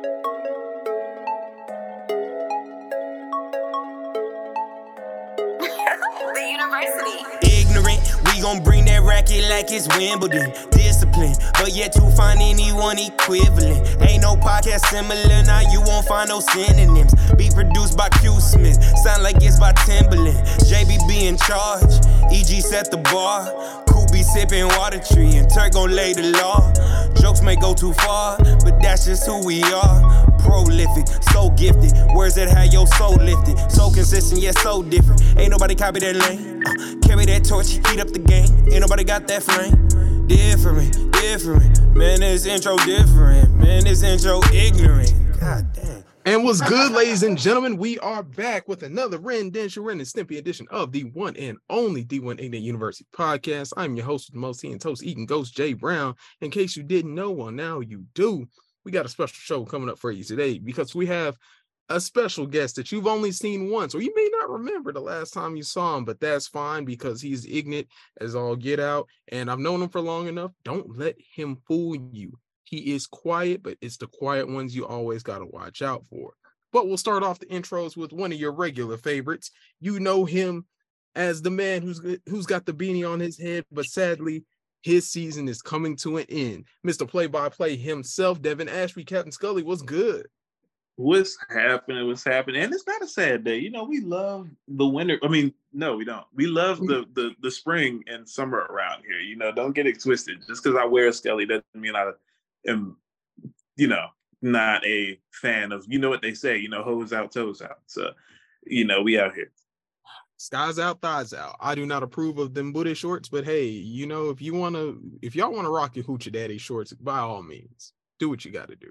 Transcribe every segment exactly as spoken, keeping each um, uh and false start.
The university. Ignorant, we gon' bring that racket like it's Wimbledon. Discipline, but yet to find anyone equivalent. Ain't no podcast similar, now you won't find no synonyms. Be produced by Q Smith, sound like it's by Timberland. J B be in charge, E G set the bar. Cool be sipping water tree, and Turk gon' lay the law. Jokes may go too far, but that's just who we are. Prolific, so gifted, words that have your soul lifted. So consistent, yet so different. Ain't nobody copy that lane. Uh, carry that torch, heat up the game. Ain't nobody got that flame. Different, different. Man, this intro different. Man, this intro ignorant. God damn. And what's good, ladies and gentlemen? We are back with another rendition, Ren and Stimpy edition of the one and only D one Ignorant University podcast. I'm your host with the most tea and toast eating Ghost Jay Brown. In case you didn't know, well, now you do. We got a special show coming up for you today because we have a special guest that you've only seen once, or you may not remember the last time you saw him, but that's fine because he's ignorant as all get out. And I've known him for long enough. Don't let him fool you. He is quiet, but it's the quiet ones you always got to watch out for. But we'll start off the intros with one of your regular favorites. You know him as the man who's who's got the beanie on his head, but sadly, his season is coming to an end. Mister Play-by-Play himself, Devin Ashby, Captain Scully, what's good? What's happening? What's happening? And it's not a sad day. You know, we love the winter. I mean, no, we don't. We love the the the spring and summer around here. You know, don't get it twisted. Just because I wear a Scully doesn't mean I am, you know, not a fan of, you know what they say, you know, hose out, toes out. So, you know, we out here. Skies out, thighs out. I do not approve of them booty shorts, but hey, you know, if you want to, if y'all want to rock your hoochie daddy shorts, by all means, do what you got to do.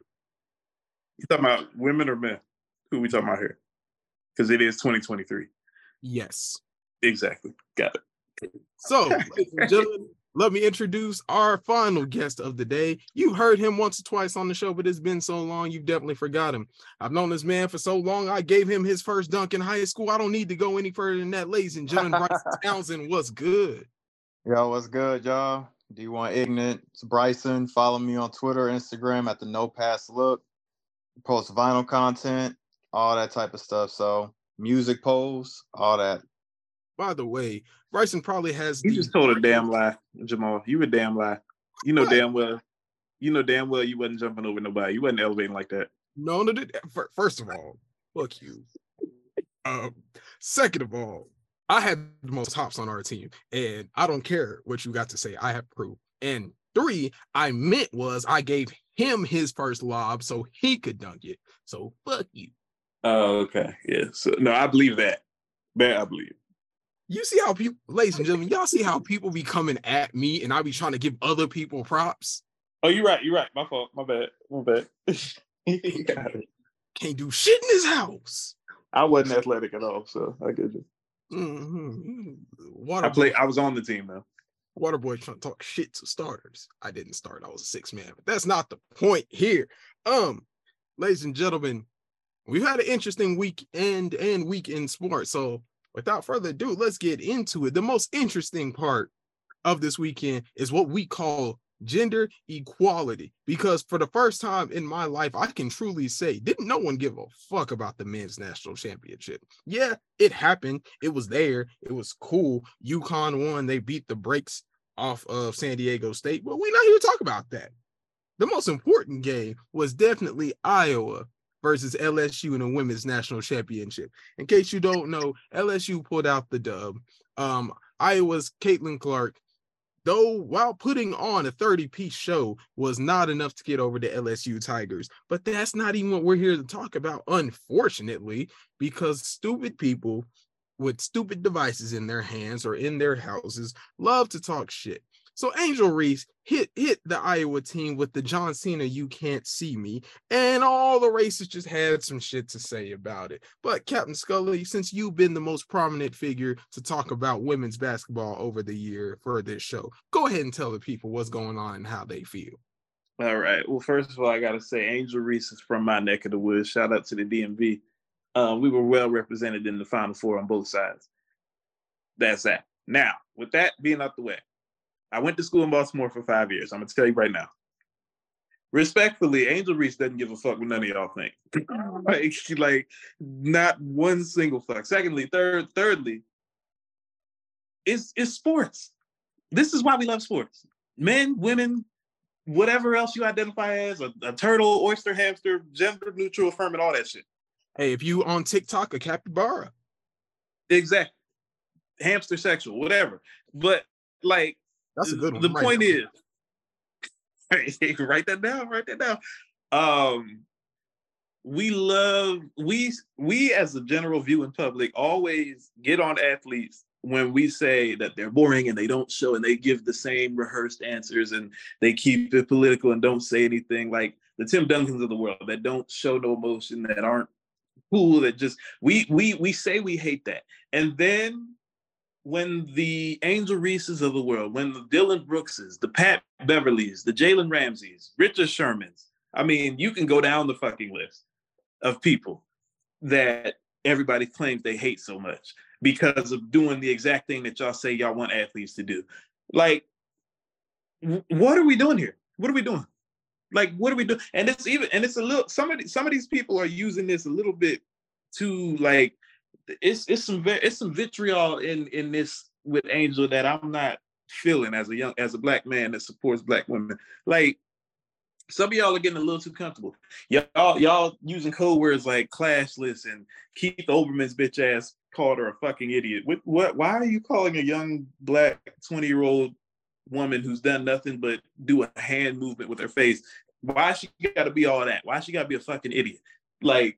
You talking about women or men? Who we talking about here? Because it is twenty twenty-three. Yes. Exactly. Got it. So, ladies and gentlemen, let me introduce our final guest of the day. You've heard him once or twice on the show, but it's been so long, you've definitely forgot him. I've known this man for so long, I gave him his first dunk in high school. I don't need to go any further than that. Ladies and gentlemen, Bryson Townsend, what's good? Yo, what's good, y'all? D one Ignorant. It's Bryson. Follow me on Twitter, Instagram at the No Pass Look. Post vinyl content, all that type of stuff. So, music posts, all that. By the way, Bryson probably has. You just told a damn lie, Jamal. You a damn lie. You know what? damn well. You know damn well you wasn't jumping over nobody. You wasn't elevating like that. No, no. First of all, fuck you. Um, second of all, I had the most hops on our team, and I don't care what you got to say. I have proof. And three, I meant was I gave him his first lob so he could dunk it. So fuck you. Oh, okay. Yeah. So no, I believe that. That I believe. You see how people, ladies and gentlemen, y'all see how people be coming at me and I be trying to give other people props? Oh, you're right. You're right. My fault. My bad. My bad. You got it. Can't do shit in this house. I wasn't athletic at all, so I get you. Mm-hmm. Water I played. I was on the team though. Waterboy trying to talk shit to starters. I didn't start. I was a six man, but that's not the point here. Um, ladies and gentlemen, we've had an interesting weekend and week in sports. So without further ado, let's get into it. The most interesting part of this weekend is what we call gender equality, because for the first time in my life, I can truly say, didn't no one give a fuck about the men's national championship? Yeah, it happened. It was there. It was cool. UConn won. They beat the brakes off of San Diego State, but we're not here to talk about that. The most important game was definitely Iowa versus L S U in the women's national championship. In case you don't know, L S U pulled out the dub. Um, Iowa's Caitlin Clark, though, while putting on a thirty-piece show, was not enough to get over the L S U Tigers. But that's not even what we're here to talk about, unfortunately, because stupid people with stupid devices in their hands or in their houses love to talk shit. So Angel Reese hit hit the Iowa team with the John Cena "You Can't See Me," and all the racists just had some shit to say about it. But Captain Scully, since you've been the most prominent figure to talk about women's basketball over the year for this show, go ahead and tell the people what's going on and how they feel. All right. Well, first of all, I got to say Angel Reese is from my neck of the woods. Shout out to the D M V. Uh, we were well represented in the Final Four on both sides. That's that. Now, with that being out the way, I went to school in Baltimore for five years. I'm going to tell you right now. respectfully, Angel Reese doesn't give a fuck what none of y'all think. like, she, like, not one single fuck. Secondly, third, thirdly, it's it's sports. This is why we love sports. Men, women, whatever else you identify as, a, a turtle, oyster, hamster, gender neutral, affirming, all that shit. Hey, if you on TikTok, a capybara. Exactly. Hamster sexual, whatever. But like, that's a good one. The right point now. is, write that down, write that down. Um, we love, we, we as a general viewing public always get on athletes when we say that they're boring and they don't show and they give the same rehearsed answers and they keep it political and don't say anything, like the Tim Duncans of the world that don't show no emotion, that aren't cool, that just, we we we say we hate that. And then when the Angel Reeses of the world, when the Dylan Brookses, the Pat Beverleys, the Jalen Ramseys, Richard Shermans, I mean, you can go down the fucking list of people that everybody claims they hate so much because of doing the exact thing that y'all say y'all want athletes to do. Like, w- what are we doing here? What are we doing? Like, what are we doing? And it's even, and it's a little, some of, the, some of these people are using this a little bit to like, it's it's some it's some vitriol in in this with Angel that I'm not feeling as a young as a black man that supports black women. Like, some of y'all are getting a little too comfortable. Y'all y'all using code words like classless, and Keith Olbermann's bitch ass called her a fucking idiot. What what? Why are you calling a young black twenty year old woman who's done nothing but do a hand movement with her face? Why she got to be all that? Why she got to be a fucking idiot? Like,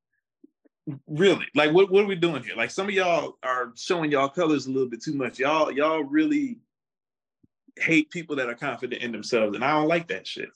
really, like, what, what are we doing here? Like, some of y'all are showing y'all colors a little bit too much. Y'all, y'all really hate people that are confident in themselves, and I don't like that shit.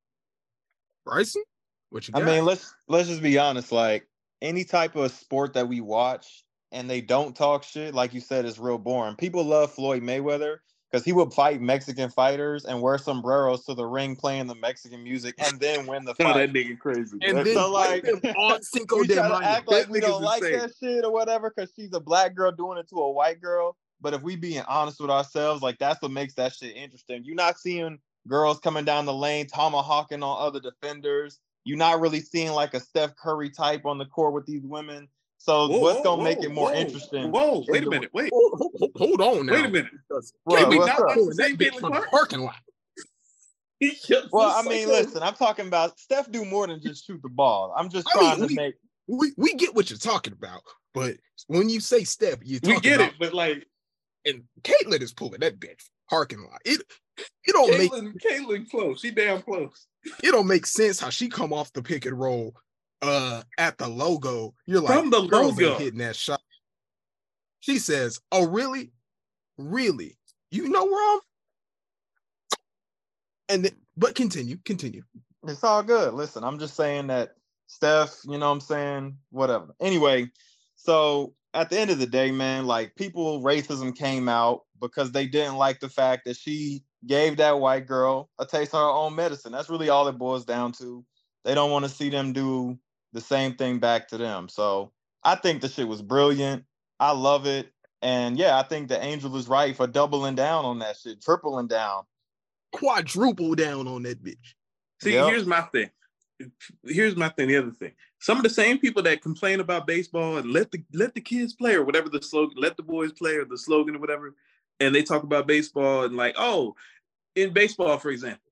Bryson, what you got? I mean, let's let's just be honest. Like, any type of sport that we watch and they don't talk shit, like you said, is real boring. People love Floyd Mayweather because he would fight Mexican fighters and wear sombreros to the ring playing the Mexican music and then win the fight. Oh, that nigga crazy. And That's then so, like, on Cinco we de try Mayo. to act like That we don't nigga's like insane. that shit or whatever because she's a black girl doing it to a white girl. But if we being honest with ourselves, like, that's what makes that shit interesting. You're not seeing girls coming down the lane tomahawking on other defenders. You're not really seeing like a Steph Curry type on the court with these women. So Whoa, what's whoa, gonna make whoa, it more whoa, interesting? Whoa, wait a the- minute, wait, Hold, hold, hold on now. wait a minute. What, Can we what's not up? watch the same That bitch Caitlin from the Clark? parking lot. Well, I mean, listen, I'm talking about Steph do more than just shoot the ball. I'm just I trying mean, to make. We we get what you're talking about, but when you say Steph, you We talking get about it, but like, and Caitlyn is pulling that bitch parking lot. It it don't make Caitlin, Caitlin close. She damn close. it don't make sense how she come off the pick and roll uh at the logo. You're like, From the girls logo. ain't hitting that shot. She says, "Oh, really? Really? You know where I'm?" And then, but continue, continue. It's all good. Listen, I'm just saying that Steph, you know what I'm saying? Whatever. Anyway, so at the end of the day, man, like, people, racism came out because they didn't like the fact that she gave that white girl a taste of her own medicine. That's really all it boils down to. They don't want to see them do the same thing back to them. So I think the shit was brilliant. I love it. And yeah, I think the Angel is right for doubling down on that shit, tripling down. Quadruple down on that bitch. See, Yep. here's my thing. Here's my thing. The other thing. Some of the same people that complain about baseball and let the let the kids play or whatever the slogan, let the boys play or the slogan or whatever, and they talk about baseball and like, oh, in baseball, for example,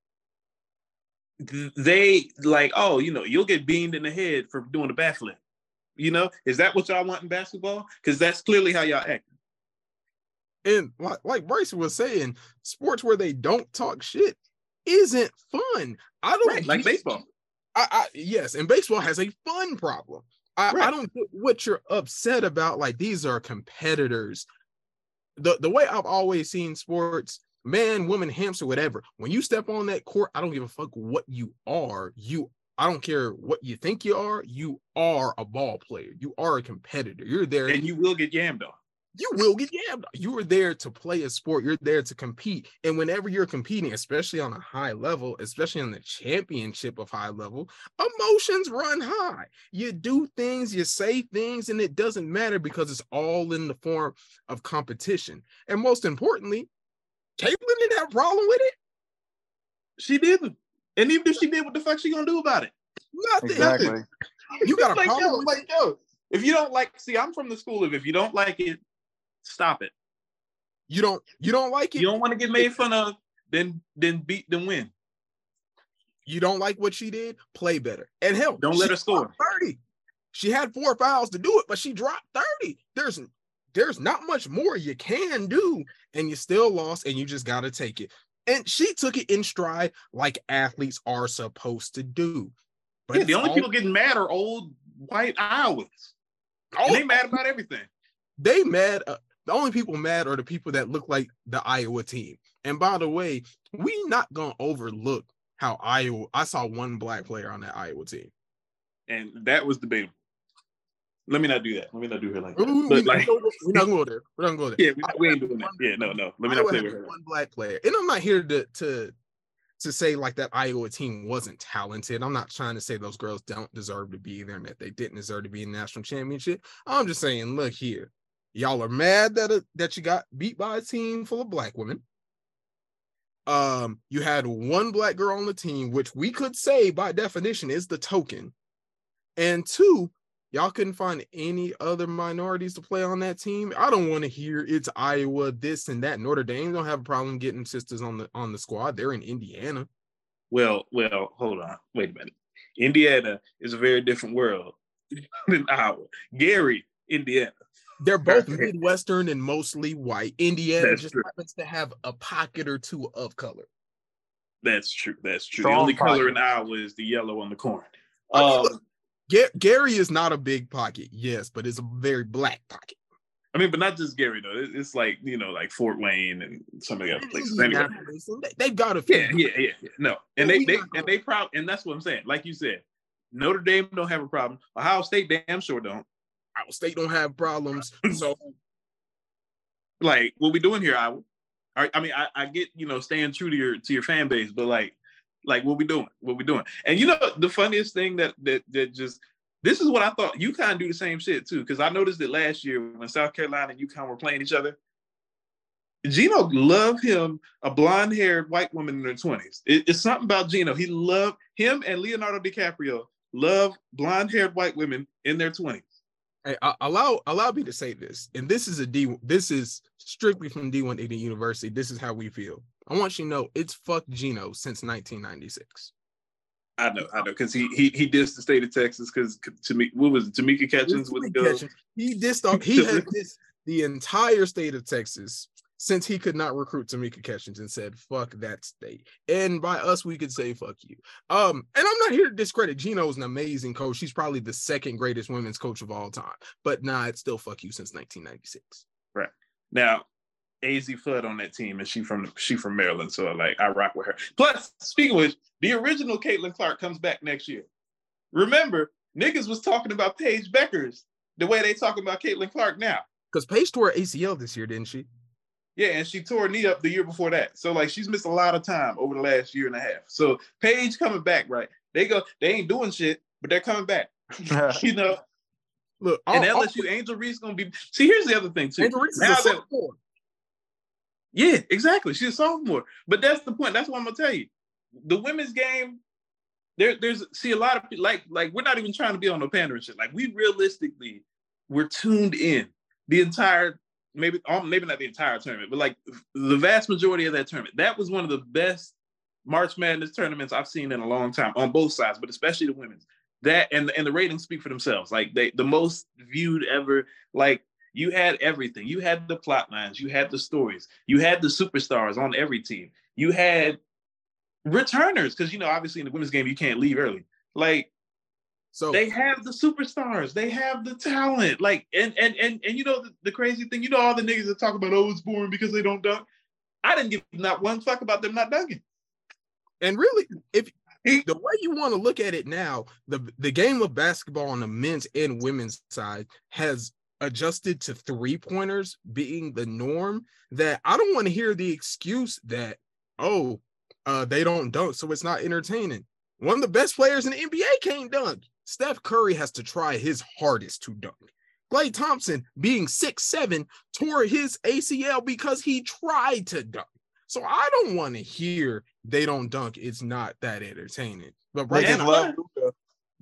they like, oh, you know, you'll get beamed in the head for doing a backflip. You know, is that what y'all want in basketball? Because that's clearly how y'all act. And like, like Bryson was saying, sports where they don't talk shit isn't fun. I don't Right, like baseball. I, I yes, and baseball has a fun problem. I, Right. I don't get what you're upset about. Like, these are competitors. The the way I've always seen sports, man, woman, hamster, whatever. When you step on that court, I don't give a fuck what you are. You I don't care what you think you are. You are a ball player. You are a competitor. You're there. And you will get yammed on. You will get yammed. You are there to play a sport. You're there to compete. And whenever you're competing, especially on a high level, especially on the championship of high level, emotions run high. You do things, you say things, and it doesn't matter because it's all in the form of competition. And most importantly, Caitlyn didn't have a problem with it. She didn't. And even if she did, what the fuck she gonna do about it? Nothing. Exactly. Nothing. You got a like, problem yo, with like, yo, if you don't like, see, I'm from the school of if you don't like it, stop it. You don't you don't like it? You don't want to get made fun of, then then beat then win. You don't like what she did? Play better. And hell, don't let her score. thirty. She had four fouls to do it, but she dropped thirty. There's there's not much more you can do, and you still lost, and you just got to take it. And she took it in stride like athletes are supposed to do. But yeah, the only all, people getting mad are old white Iowans. Oh, and they mad about everything. They mad. Uh, the only people mad are the people that look like the Iowa team. And by the way, we not going to overlook how Iowa, I saw one black player on that Iowa team. And that was debatable. Let me not do that. Let me not do her like that. We, But we, like, we're not going to go there. We're not going to go there. yeah, we, we ain't doing that. Yeah, no, no. Let me Iowa not play had with her. one black player. And I'm not here to, to, to say like that Iowa team wasn't talented. I'm not trying to say those girls don't deserve to be there and that they didn't deserve to be in the national championship. I'm just saying, look here. Y'all are mad that, a, that you got beat by a team full of black women. Um, you had one black girl on the team, which we could say by definition is the token. And two, y'all couldn't find any other minorities to play on that team. I don't want to hear it's Iowa, this and that. Notre Dame don't have a problem getting sisters on the on the squad. They're in Indiana. Well, well, hold on. Wait a minute. Indiana is a very different world than Iowa. Gary, Indiana. They're both Midwestern and mostly white. Indiana That's just true. happens to have a pocket or two of color. That's true. That's true. Strong the only color pocket. in Iowa is the yellow on the corn. I mean, Um, look, Ga- Gary is not a big pocket, yes, but it's a very black pocket. I mean, but not just Gary though. It- It's like, you know, like Fort Wayne and some of the other places. Anyway. Indianapolis, and they- They've got a few. Yeah, yeah, yeah, yeah. No, and Well, they, we they not and they proud, and that's what I'm saying. Like you said, Notre Dame don't have a problem. Ohio State damn sure don't. Iowa State don't have problems. So Like, what we doing here, Iowa? I, I mean, I, I get, you know, staying true to your to your fan base, but like, like what we doing? What we doing? And you know, the funniest thing that that that just this is what I thought UConn do the same shit too, because I noticed it last year when South Carolina and UConn were playing each other. Gino loved him a blonde-haired white woman in their twenties. It, it's something about Gino. He loved him and Leonardo DiCaprio love blonde-haired white women in their twenties. hey, uh, allow allow me to say this, and this is a D. This is strictly from D one Indiana University. This is how we feel. I want you to know it's fuck Gino since nineteen ninety-six. I know, I know, because he he he dissed the state of Texas because to me, what was it, Tamika Catchings with the girls? He dissed off, he has dissed the entire state of Texas since he could not recruit Tamika Catchings and said, fuck that state. And by us, we could say, fuck you. Um, and I'm not here to discredit. Gino's an amazing coach. She's probably the second greatest women's coach of all time. But nah, it's still fuck you since nineteen ninety-six. Right. Now, A Z Flood on that team, and she from she from Maryland, so like I rock with her. Plus, speaking of which, the original Caitlin Clark comes back next year. Remember, niggas was talking about Paige Beckers the way they talking about Caitlin Clark now. Because Paige tore A C L this year, didn't she? Yeah, and she tore her knee up the year before that. So like she's missed a lot of time over the last year and a half. So Paige coming back, right? They go, they ain't doing shit, but they're coming back. You know. Look, And I'll, L S U, Angel Reese gonna be. See, here's the other thing too. Angel Reese is Now a that- sophomore. Yeah, exactly. She's a sophomore. But that's the point. That's what I'm gonna tell you. The women's game, there, there's see a lot of like, like we're not even trying to be on no pandering shit. Like we realistically, we're tuned in the entire, maybe, um, maybe not the entire tournament, but like the vast majority of that tournament. That was one of the best March Madness tournaments I've seen in a long time on both sides, but especially the women's. That and and the ratings speak for themselves. Like they, the most viewed ever. Like. You had everything. You had the plot lines. You had the stories. You had the superstars on every team. You had returners because, you know, obviously in the women's game, you can't leave early. Like, So they have the superstars. They have the talent. Like, and and and and you know the, the crazy thing, you know, all the niggas that talk about, oh, it's boring because they don't dunk. I didn't give not one fuck about them not dunking. And really, if the way you want to look at it now, the, the game of basketball on the men's and women's side has adjusted to three-pointers being the norm, that I don't want to hear the excuse that, oh, uh, they don't dunk, so it's not entertaining. One of the best players in the N B A can't dunk. Steph Curry has to try his hardest to dunk. Klay Thompson, being six seven, tore his A C L because he tried to dunk. So I don't want to hear they don't dunk, it's not that entertaining. But They right just now, love Luka.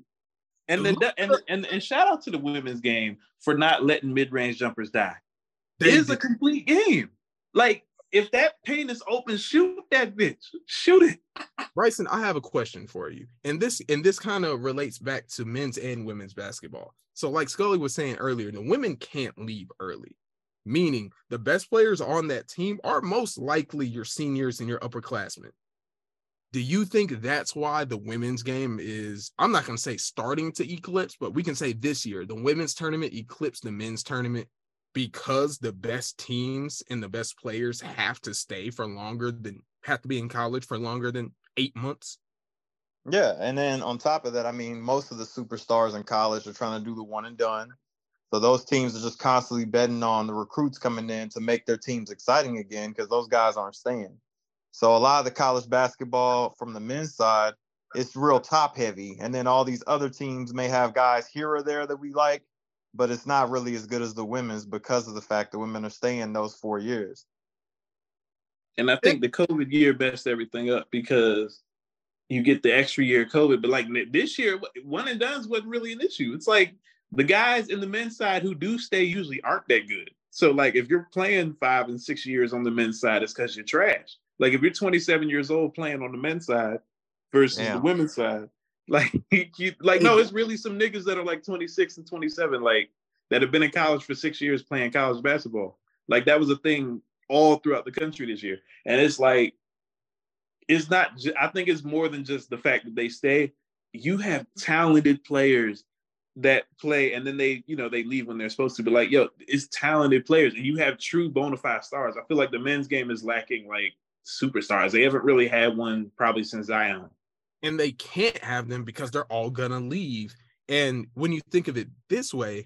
And the and, and and shout out to the women's game for not letting mid-range jumpers die. they It's a did- complete game. Like, if that paint is open, shoot that bitch. Shoot it. Bryson, I have a question for you. And this and this kind of relates back to men's and women's basketball. So like Scully was saying earlier, the women can't leave early, meaning the best players on that team are most likely your seniors and your upperclassmen. Do you think that's why the women's game is, I'm not going to say starting to eclipse, but we can say this year, the women's tournament eclipsed the men's tournament because the best teams and the best players have to stay for longer than, have to be in college for longer than eight months? Yeah, and then on top of that, I mean, most of the superstars in college are trying to do the one and done. So those teams are just constantly betting on the recruits coming in to make their teams exciting again because those guys aren't staying. So a lot of the college basketball from the men's side, it's real top heavy. And then all these other teams may have guys here or there that we like, but it's not really as good as the women's because of the fact that women are staying those four years. And I think the COVID year messed everything up because you get the extra year of COVID. But like this year, one and done's wasn't really an issue. It's like the guys in the men's side who do stay usually aren't that good. So like if you're playing five and six years on the men's side, it's because you're trash. Like if you're twenty-seven years old playing on the men's side versus Damn. the women's side, like you, like no, it's really some niggas that are like twenty-six and twenty-seven, like that have been in college for six years playing college basketball. Like that was a thing all throughout the country this year, and it's like it's not. Ju- I think it's more than just the fact that they stay. You have talented players that play, and then they, you know, they leave when they're supposed to. But like, yo, it's talented players, and you have true bona fide stars. I feel like the men's game is lacking like superstars. They haven't really had one probably since Zion. And they can't have them because they're all gonna leave. And when you think of it this way,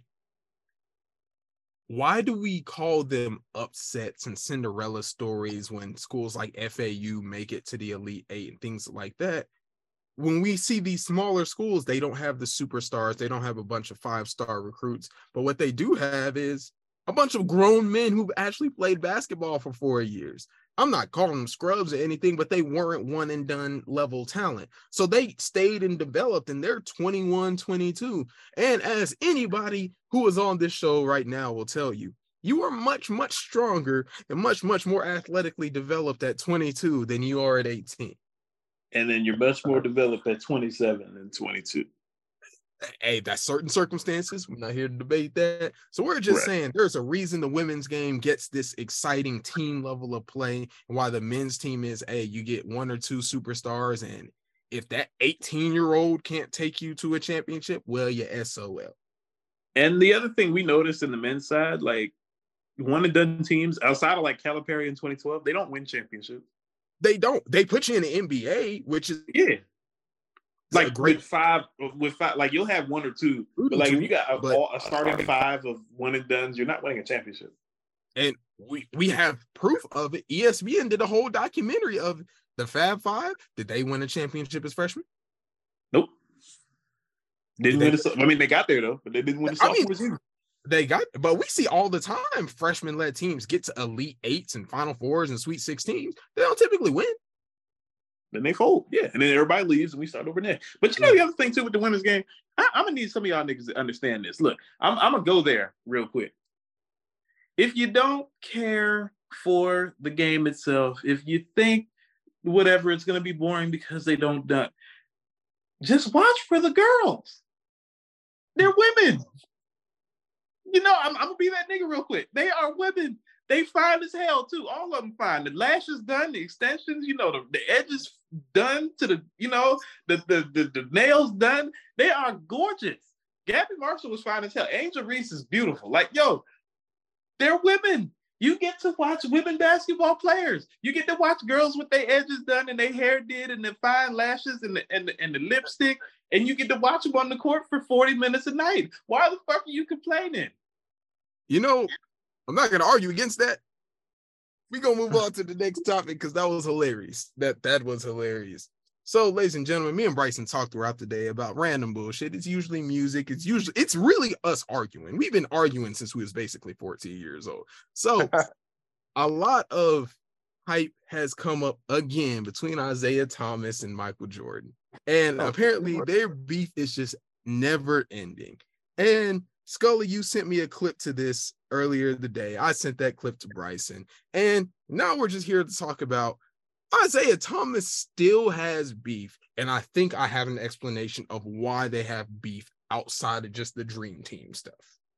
why do we call them upsets and Cinderella stories when schools like F A U make it to the Elite Eight and things like that? When we see these smaller schools, they don't have the superstars. They don't have a bunch of five-star recruits. But what they do have is a bunch of grown men who've actually played basketball for four years. I'm not calling them scrubs or anything, but they weren't one and done level talent. So they stayed and developed, and they're twenty-one, twenty-two. And as anybody who is on this show right now will tell you, you are much, much stronger and much, much more athletically developed at twenty-two than you are at eighteen. And then you're much more developed at twenty-seven and twenty-two. Hey, that's certain circumstances. We're not here to debate that. So we're just Right. saying there's a reason the women's game gets this exciting team level of play, and why the men's team is, hey, you get one or two superstars, and if that eighteen-year-old can't take you to a championship, well, you're S O L. And the other thing we noticed in the men's side, like one and done teams outside of like Calipari in twenty twelve, they don't win championships. They don't. They put you in the N B A, which is Yeah. Like great- with five, with five, like you'll have one or two, but like if you got a, But- all, a starting five of one and dones, you're not winning a championship. and we we have proof of it. E S P N did a whole documentary of the Fab Five. Did they win a championship as freshmen? Nope. Didn't They- win. The, I mean, they got there though, but they didn't win the I mean- sophomore season. They got, but we see all the time freshman-led teams get to Elite Eights and Final Fours and Sweet Sixteens. They don't typically win. Then they fold, yeah, and then everybody leaves and we start over there. But you know the other thing too with the women's game, I, I'm gonna need some of y'all niggas to understand this. Look, I'm, I'm gonna go there real quick. If you don't care for the game itself, if you think whatever it's gonna be boring because they don't dunk, just watch for the girls. They're women. You know, I'm, I'm gonna be that nigga real quick. They are women. They fine as hell too. All of them fine. The lashes done, the extensions, you know, the, the edges done to the, you know, the, the the the nails done. They are gorgeous. Gabby Marshall was fine as hell. Angel Reese is beautiful. Like, yo, they're women. You get to watch women basketball players. You get to watch girls with their edges done and their hair did and their fine lashes and the and the, and the lipstick, and you get to watch them on the court for forty minutes a night. Why the fuck are you complaining? You know, I'm not going to argue against that. We're going to move on to the next topic because that was hilarious. That that was hilarious. So, ladies and gentlemen, me and Bryson talked throughout the day about random bullshit. It's usually music. It's usually, it's really us arguing. We've been arguing since we was basically fourteen years old. So, a lot of hype has come up again between Isaiah Thomas and Michael Jordan. And oh, apparently their beef is just never ending. And Scully, you sent me a clip to this earlier today. I sent that clip to Bryson. And now we're just here to talk about Isaiah Thomas still has beef. And I think I have an explanation of why they have beef outside of just the Dream Team stuff.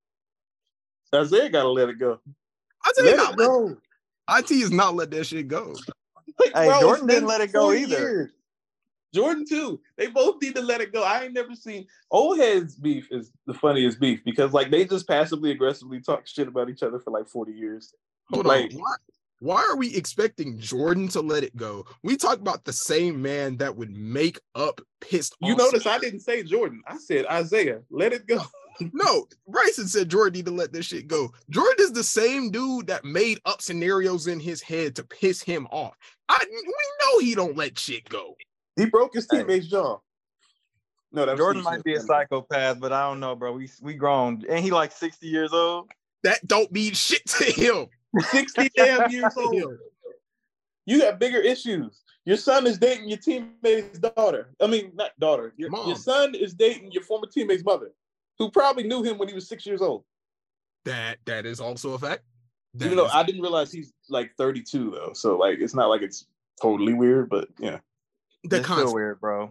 Isaiah got to let it go. Isaiah let it go. I T is not let that shit go. Like, hey, bro, Jordan didn't let it go either. Years. Jordan too. They both need to let it go. I ain't never seen old heads beef is the funniest beef because like they just passively aggressively talk shit about each other for like forty years. Hold like, on. Why, why are we expecting Jordan to let it go? We talk about the same man that would make up pissed off. You notice I didn't say Jordan. I said Isaiah. Let it go. No, Bryson said Jordan need to let this shit go. Jordan is the same dude that made up scenarios in his head to piss him off. I we know he don't let shit go. He broke his teammate's jaw. No, that Jordan might be a psychopath, but I don't know, bro. We we grown. Ain't he like sixty years old? That don't mean shit to him. sixty damn years old. You got bigger issues. Your son is dating your teammate's daughter. I mean, not daughter. Your, your son is dating your former teammate's mother, who probably knew him when he was six years old. That that is also a fact. That Even though is- I didn't realize he's like thirty-two though, so like it's not like it's totally weird, but yeah. The it's still weird, bro.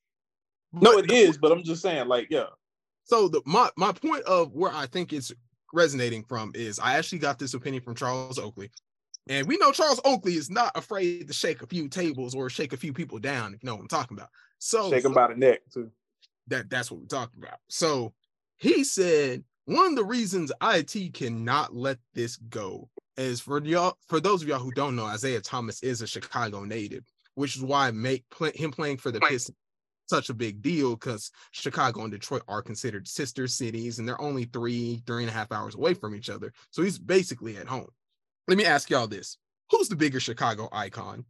No, it is, but I'm just saying, like, yeah. So the my my point of where I think it's resonating from is I actually got this opinion from Charles Oakley, and we know Charles Oakley is not afraid to shake a few tables or shake a few people down. If you know what I'm talking about. So shake them by the neck too. That that's what we're talking about. So he said one of the reasons I T cannot let this go is for y'all. For those of y'all who don't know, Isaiah Thomas is a Chicago native, which is why make play, him playing for the Pistons such a big deal because Chicago and Detroit are considered sister cities and they're only three, three and a half hours away from each other. So he's basically at home. Let me ask y'all this. Who's the bigger Chicago icon?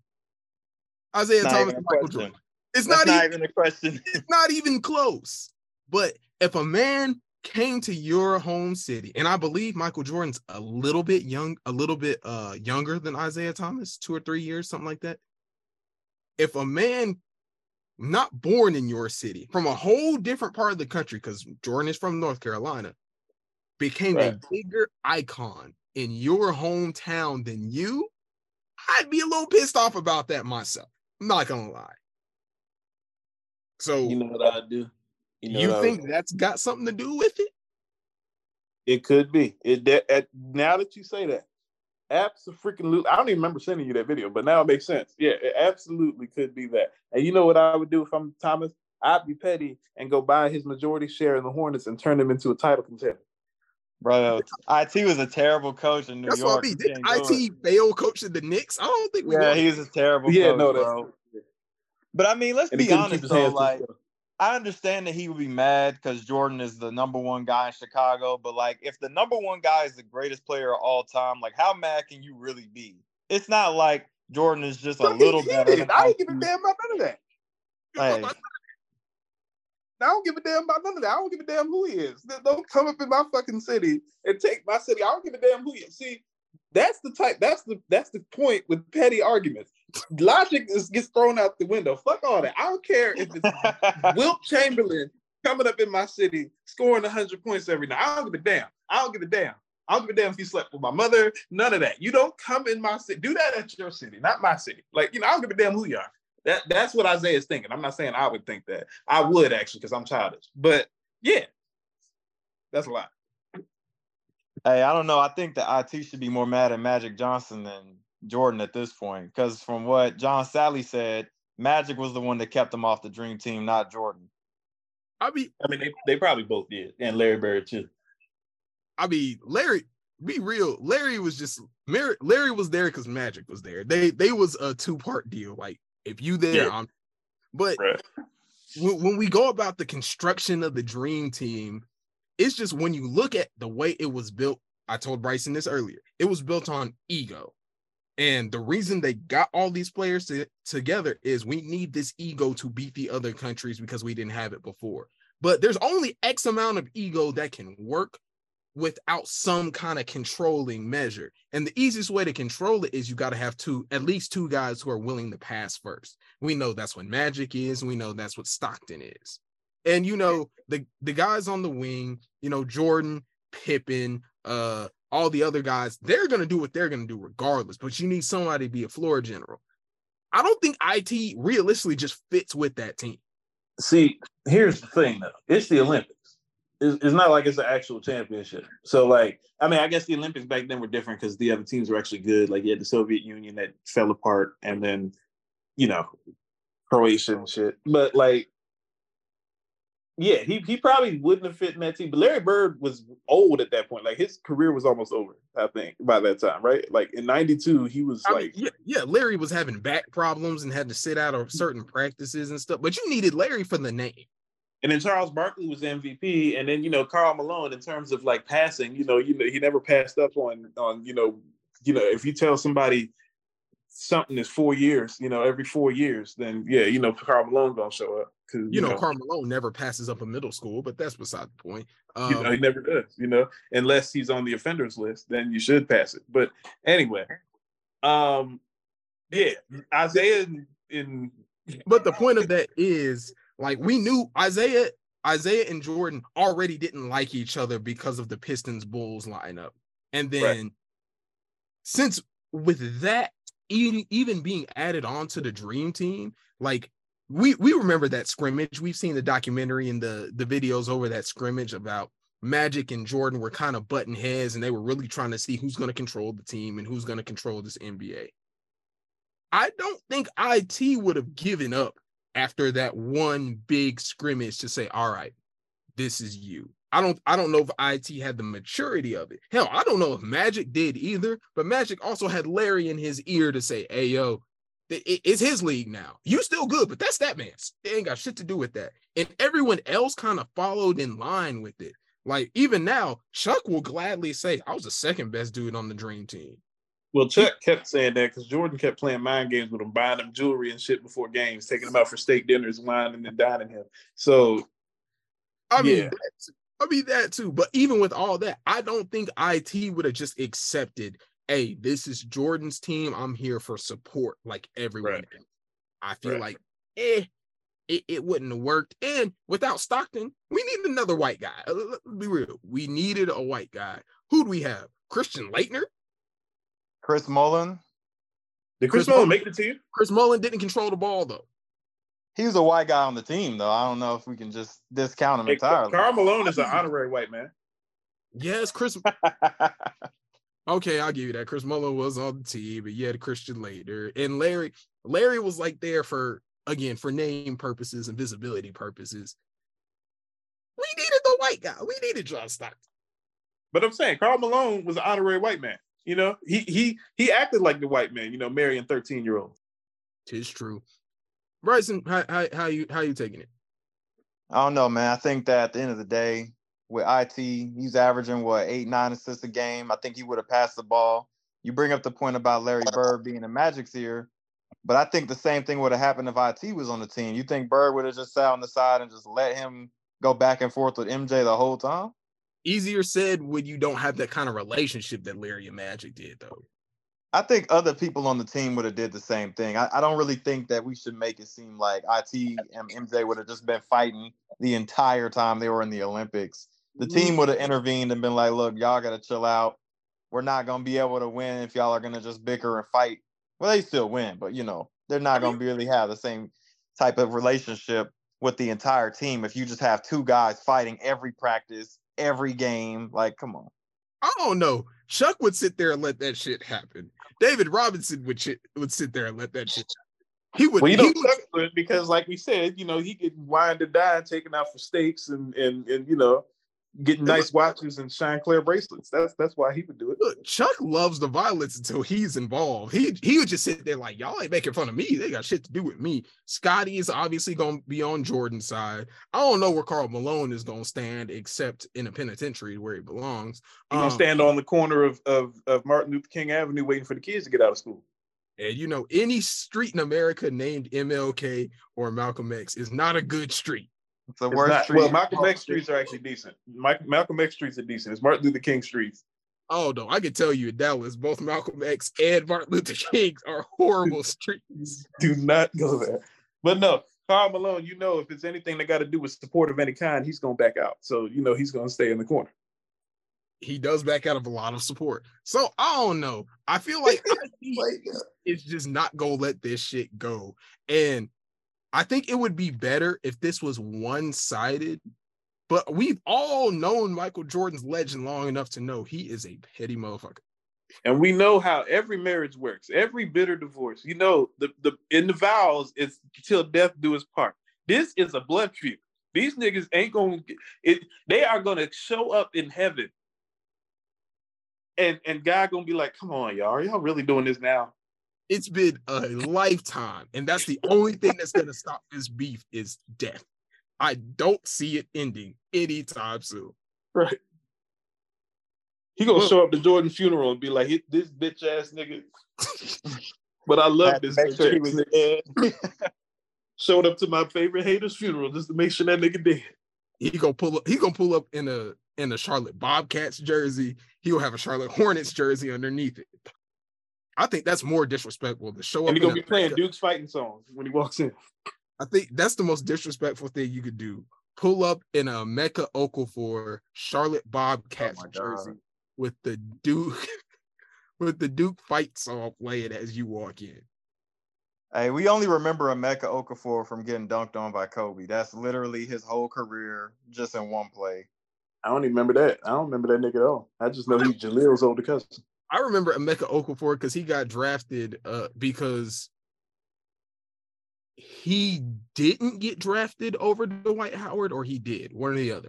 Isaiah Thomas or Michael Jordan? It's not, not even, even a question. It's not even close. But if a man came to your home city, and I believe Michael Jordan's a little bit young, a little bit uh, younger than Isaiah Thomas, two or three years, something like that. If a man not born in your city from a whole different part of the country, because Jordan is from North Carolina, became right. a bigger icon in your hometown than you, I'd be a little pissed off about that myself. I'm not gonna lie. So you know what I do? You, know you think that's got something to do with it? It could be. It that, now that you say that. Absolutely. I don't even remember sending you that video, but now it makes sense. Yeah, it absolutely could be that. And you know what I would do if I'm Thomas? I'd be petty and go buy his majority share in the Hornets and turn them into a title contender. Bro, I T was a terrible coach in New That's York. What I mean. Did I T fail coaching the Knicks? I don't think we Yeah, he was a terrible yeah, coach, no, bro. But I mean, let's and be honest though, like I understand that he would be mad because Jordan is the number one guy in Chicago, but like if the number one guy is the greatest player of all time, like how mad can you really be? It's not like Jordan is just a so little better. I don't give a damn about none of that. Hey. I don't give a damn about none of that. I don't give a damn who he is. Don't come up in my fucking city and take my city. I don't give a damn who he is. See, that's the type. That's the that's the point with petty arguments. Logic is, gets thrown out the window. Fuck all that. I don't care if it's Wilt Chamberlain coming up in my city scoring one hundred points every night. I don't give a damn. I don't give a damn. I don't give a damn if you slept with my mother. None of that. You don't come in my city. Do that at your city, not my city. Like, you know, I don't give a damn who you are. That, that's what Isaiah's thinking. I'm not saying I would think that. I would actually because I'm childish. But yeah, that's a lot. Hey, I don't know. I think that I T should be more mad at Magic Johnson than Jordan at this point, because from what John Sally said, Magic was the one that kept him off the Dream Team, not Jordan. I mean, I mean, they, they probably both did, and Larry Bird too. I mean, Larry, be real. Larry was just Larry was there because Magic was there. They they was a two part deal. Like if you there, yeah. I'm. But right. when, when we go about the construction of the Dream Team, it's just when you look at the way it was built. I told Bryson this earlier. It was built on ego. And the reason they got all these players to, together is we need this ego to beat the other countries because we didn't have it before. But there's only X amount of ego that can work without some kind of controlling measure. And the easiest way to control it is you got to have two, at least two guys who are willing to pass first. We know that's what Magic is. We know that's what Stockton is. And, you know, the, the guys on the wing, you know, Jordan, Pippen, uh, all the other guys, they're going to do what they're going to do regardless, but you need somebody to be a floor general. I don't think I T realistically just fits with that team. See, here's the thing, though. It's the Olympics. It's, it's not like it's an actual championship. So, like, I mean, I guess the Olympics back then were different because the other teams were actually good. Like, you had the Soviet Union that fell apart, and then, you know, Croatia and shit. But, like, yeah, he he probably wouldn't have fit in that team. But Larry Bird was old at that point. Like, his career was almost over, I think, by that time, right? Like, in ninety-two, he was I like... mean, yeah, yeah, Larry was having back problems and had to sit out of certain practices and stuff. But you needed Larry for the name. And then Charles Barkley was M V P. And then, you know, Karl Malone, in terms of, like, passing, you know, you know, he never passed up on, on you know, you know, if you tell somebody something is four years, you know, every four years, then, yeah, you know, Karl Malone going to show up. You, you know, know, Karl Malone never passes up a middle school, but that's beside the point. Um, you know, he never does, you know, unless he's on the offenders list, then you should pass it. But anyway, um, yeah, Isaiah in, in but the point of that is, like, we knew Isaiah, Isaiah and Jordan already didn't like each other because of the Pistons Bulls lineup. And then right. since with that even, even being added on to the Dream Team, like, We we remember that scrimmage. We've seen the documentary and the, the videos over that scrimmage about Magic and Jordan were kind of butting heads, and they were really trying to see who's going to control the team and who's going to control this N B A. I don't think I T would have given up after that one big scrimmage to say, all right, this is you. I don't I don't know if I T had the maturity of it. Hell, I don't know if Magic did either, but Magic also had Larry in his ear to say, hey, yo, it's his league now. You still good, but that's that man's. They ain't got shit to do with that. And everyone else kind of followed in line with it. Like, even now, Chuck will gladly say, I was the second best dude on the Dream Team. Well, Chuck kept saying that because Jordan kept playing mind games with him, buying him jewelry and shit before games, taking him out for steak dinners, whining and dining him. So, I mean, yeah. That, I mean, that too. But even with all that, I don't think I T would have just accepted, hey, this is Jordan's team. I'm here for support like everyone right. else. I feel right. like, eh, it, it wouldn't have worked. And without Stockton, we needed another white guy. Let's be real. We needed a white guy. Who'd we have? Christian Laettner? Chris Mullin? Did Chris, Chris Mullin make the team? Chris Mullin didn't control the ball, though. He was a white guy on the team, though. I don't know if we can just discount him hey, entirely. Karl Malone is an honorary white man. Yes, Chris... Okay, I'll give you that. Chris Mullin was on the team, but you had Christian Laettner. And Larry, Larry was like there for, again, for name purposes and visibility purposes. We needed the white guy. We needed John Stockton. But I'm saying Karl Malone was an honorary white man. You know, he he he acted like the white man, you know, marrying thirteen-year-olds. Tis true. Bryson, how, how, how you how you taking it? I don't know, man. I think that at the end of the day, with I T, he's averaging, what, eight, nine assists a game. I think he would have passed the ball. You bring up the point about Larry Bird being a Magic's ear, but I think the same thing would have happened if I T was on the team. You think Bird would have just sat on the side and just let him go back and forth with M J the whole time? Easier said when you don't have that kind of relationship that Larry and Magic did, though. I think other people on the team would have did the same thing. I, I don't really think that we should make it seem like I T and M J would have just been fighting the entire time they were in the Olympics. The team would have intervened and been like, look, y'all got to chill out. We're not going to be able to win if y'all are going to just bicker and fight. Well, they still win, but, you know, they're not going to really have the same type of relationship with the entire team if you just have two guys fighting every practice, every game. Like, come on. I don't know. Chuck would sit there and let that shit happen. David Robinson would shit, would sit there and let that shit happen. He would. Well, you know, Chuck would, because like we said, you know, he could wind and die taken out for steaks and, and, and, you know, getting nice watches and shine clear bracelets. That's that's why he would do it. Look, Chuck loves the violence until he's involved. He he would just sit there like, y'all ain't making fun of me. They got shit to do with me. Scotty is obviously going to be on Jordan's side. I don't know where Karl Malone is going to stand except in a penitentiary where he belongs. He's going to stand on the corner of, of, of Martin Luther King Avenue waiting for the kids to get out of school. And, you know, any street in America named M L K or Malcolm X is not a good street. It's the It's worst not, street. well, Malcolm X streets are actually decent. Mike, Malcolm X streets are decent. It's Martin Luther King streets. Oh no, I can tell you in Dallas, both Malcolm X and Martin Luther King are horrible streets. Do not go there. But no, Karl Malone, you know, if it's anything that got to do with support of any kind, he's going to back out. So, you know, he's going to stay in the corner. He does back out of a lot of support. So I don't know. I feel like I it's just not gonna let this shit go. And I think it would be better if this was one-sided. But we've all known Michael Jordan's legend long enough to know he is a petty motherfucker. And we know how every marriage works, every bitter divorce. You know, the, the in the vows, it's till death do us part. This is a blood feud. These niggas ain't gonna it. They are gonna show up in heaven. And and God gonna be like, come on, y'all. Are y'all really doing this now? It's been a lifetime. And that's the only thing that's gonna stop this beef is death. I don't see it ending anytime soon. Right. He gonna well, show up to Jordan's funeral and be like, hit this bitch ass nigga. But I love this bitch sure ass nigga. Showed up to my favorite hater's funeral just to make sure that nigga dead. He gonna pull up, he gonna pull up in a in a Charlotte Bobcats jersey. He will have a Charlotte Hornets jersey underneath it. I think that's more disrespectful to show up. And he's gonna be playing Mecca. Duke's fighting songs when he walks in. I think that's the most disrespectful thing you could do. Pull up in a Mecca Okafor Charlotte Bobcats oh jersey with the Duke with the Duke fight song playing as you walk in. Hey, we only remember Emeka Okafor from getting dunked on by Kobe. That's literally his whole career, just in one play. I don't even remember that. I don't remember that nigga at all. I just know he's Jalil's older cousin. I remember Emeka Okafor because he got drafted uh, because he didn't get drafted over Dwight Howard, or he did. One or the other.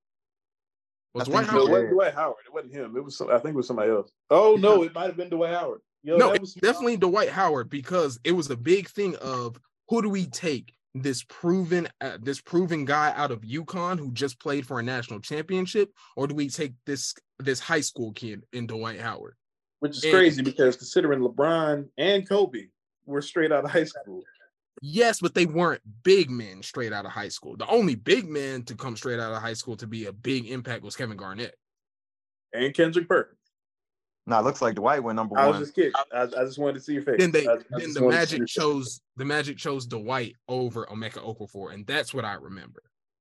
Was Dwight Howard? No, it wasn't Dwight Howard. It wasn't him. It was some, I think it was somebody else. Oh no, it might have been Dwight Howard. Yo, no, it's definitely Dwight Howard because it was a big thing of who do we take this proven uh, this proven guy out of UConn who just played for a national championship, or do we take this this high school kid in Dwight Howard? Which is and, crazy because considering LeBron and Kobe were straight out of high school. Yes, but they weren't big men straight out of high school. The only big man to come straight out of high school to be a big impact was Kevin Garnett and Kendrick Perkins. No, it looks like Dwight went number I one. I was just kidding. I, I just wanted to see your face. Then they, I, I then the Magic chose the Magic chose Dwight over Emeka Okafor, and that's what I remember.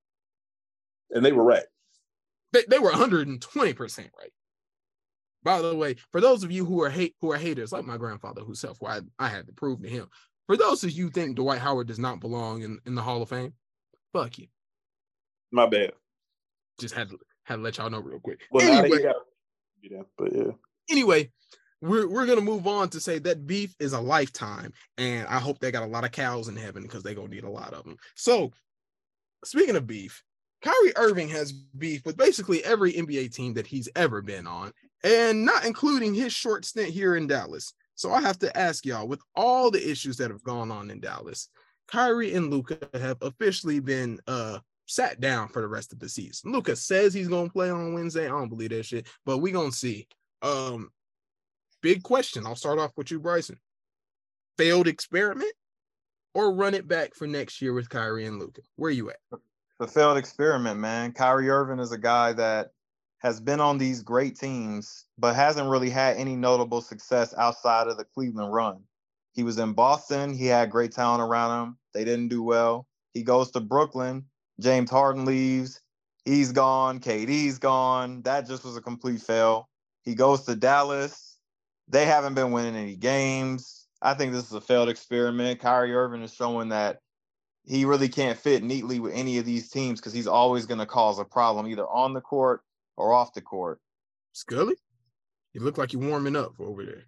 And they were right. They, they were one hundred twenty percent right. By the way, for those of you who are hate who are haters, like my grandfather, who self who I, I had to prove to him. For those of you who think Dwight Howard does not belong in, in the Hall of Fame, fuck you. My bad. Just had to had to let y'all know real quick. Well, anyway, got, yeah, but yeah. Anyway, we're we're gonna move on to say that beef is a lifetime, and I hope they got a lot of cows in heaven because they're gonna need a lot of them. So, speaking of beef, Kyrie Irving has beef with basically every N B A team that he's ever been on, and not including his short stint here in Dallas. So I have to ask y'all, with all the issues that have gone on in Dallas, Kyrie and Luka have officially been uh sat down for the rest of the season. Luka says he's gonna play on Wednesday. I don't believe that shit, but we're gonna see. Um, big question. I'll start off with you, Bryson. Failed experiment or run it back for next year with Kyrie and Luka? Where you at? The failed experiment, man. Kyrie Irving is a guy that has been on these great teams, but hasn't really had any notable success outside of the Cleveland run. He was in Boston. He had great talent around him. They didn't do well. He goes to Brooklyn. James Harden leaves. He's gone. K D's gone. That just was a complete fail. He goes to Dallas. They haven't been winning any games. I think this is a failed experiment. Kyrie Irving is showing that he really can't fit neatly with any of these teams because he's always going to cause a problem either on the court or off the court. Scully, you look like you're warming up over there.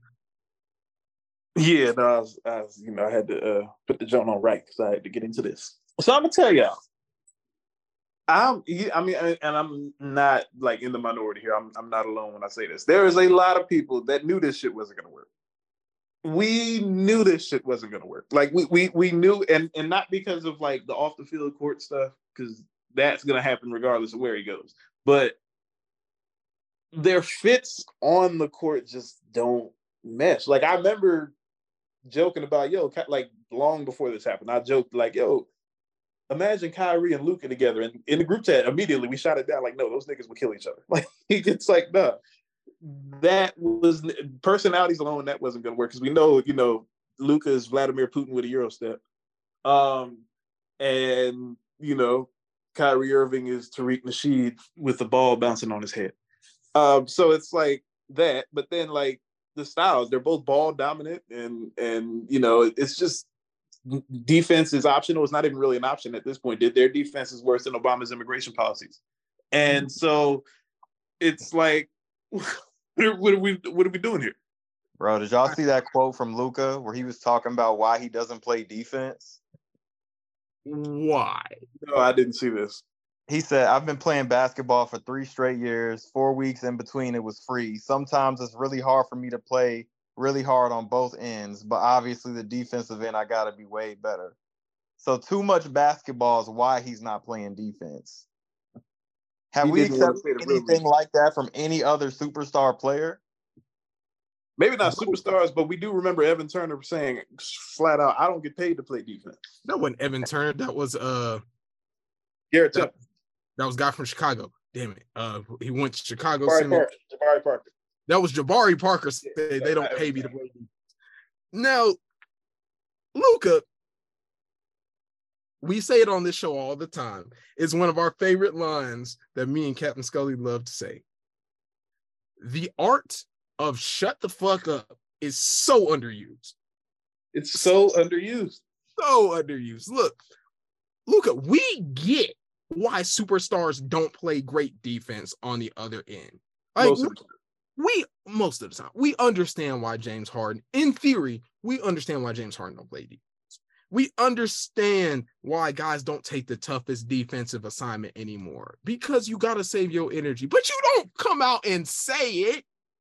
Yeah, no, I was, I was you know, I had to uh, put the joint on right because I had to get into this. So I'm gonna tell y'all, I'm, I mean, and I'm not like in the minority here. I'm, I'm not alone when I say this. There is a lot of people that knew this shit wasn't gonna work. We knew this shit wasn't gonna work. Like we, we, we knew, and and not because of like the off the field court stuff, because that's gonna happen regardless of where he goes, but their fits on the court just don't mesh. Like I remember joking about, yo, like long before this happened, I joked like, yo, imagine Kyrie and Luka together. And in the group chat, immediately we shot it down like, no, those niggas would kill each other. Like, it's like, no. That was personalities alone. That wasn't going to work because we know, you know, Luka is Vladimir Putin with a Euro step, um, and you know, Kyrie Irving is Tariq Nasheed with the ball bouncing on his head. Um, so it's like that. But then, like the styles, they're both ball dominant, and and you know, it's just defense is optional. It's not even really an option at this point. Their defense is worse than Obama's immigration policies, and so it's like. What are we what are we doing here? Bro, did y'all see that quote from Luka where he was talking about why he doesn't play defense? Why? No, I didn't see this. He said, I've been playing basketball for three straight years, four weeks in between it was free. Sometimes it's really hard for me to play really hard on both ends, but obviously the defensive end, I got to be way better. So too much basketball is why he's not playing defense. Have He we didn't want accepted to say the real anything reason. like that from any other superstar player? Maybe not superstars, but we do remember Evan Turner saying flat out, I don't get paid to play defense. That wasn't Evan Turner. That was uh Garrett that, Temple. that was a guy from Chicago. Damn it. Uh he went to Chicago. Jabari Center. Parker. Jabari Parker. That was Jabari Parker said Yeah, they don't not pay Evan me to Turner. play defense. Now, Luka, we say it on this show all the time. It's one of our favorite lines that me and Captain Scully love to say. The art of shut the fuck up is so underused. It's so underused. So underused. Look, Luka, we get why superstars don't play great defense on the other end. Like, Most of the time. we, most of the time, we understand why James Harden, in theory, we understand why James Harden don't play defense. We understand why guys don't take the toughest defensive assignment anymore because you got to save your energy, but you don't come out and say it.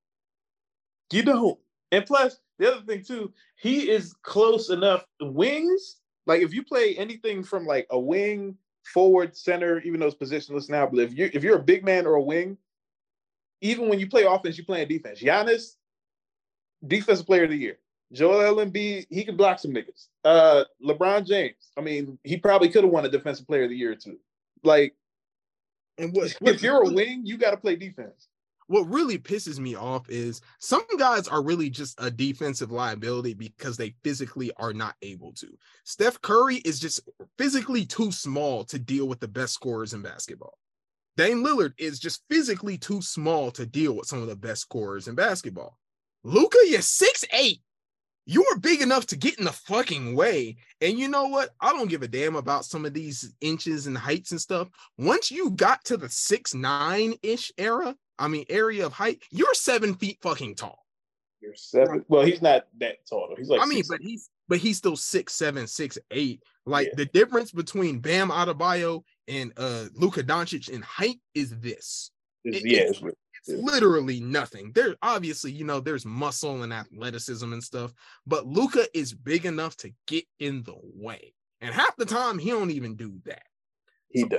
You don't. And plus, the other thing too, he is close enough. Wings, like if you play anything from like a wing, forward, center, even though it's positionless now, but if you're if you're a big man or a wing, even when you play offense, you playing defense. Giannis, defensive player of the year. Joel Embiid, he can block some niggas. Uh, LeBron James, I mean, he probably could have won a defensive player of the year or two. Like, And what, if you're a wing, you got to play defense. What really pisses me off is some guys are really just a defensive liability because they physically are not able to. Steph Curry is just physically too small to deal with the best scorers in basketball. Dame Lillard is just physically too small to deal with some of the best scorers in basketball. Luka, you're six eight. You're big enough to get in the fucking way. And you know what? I don't give a damn about some of these inches and heights and stuff. Once you got to the six nine-ish era, I mean, area of height, you're seven feet fucking tall. You're seven. Well, he's not that tall. He's like I mean, six, but he's but he's still six seven, six eight. Like Yeah. the difference between Bam Adebayo and uh Luka Doncic in height is this. it's, it- yeah, it's- it's, weird. It's literally nothing. There obviously, you know, there's muscle and athleticism and stuff, but Luka is big enough to get in the way. And half the time he don't even do that. he So, does.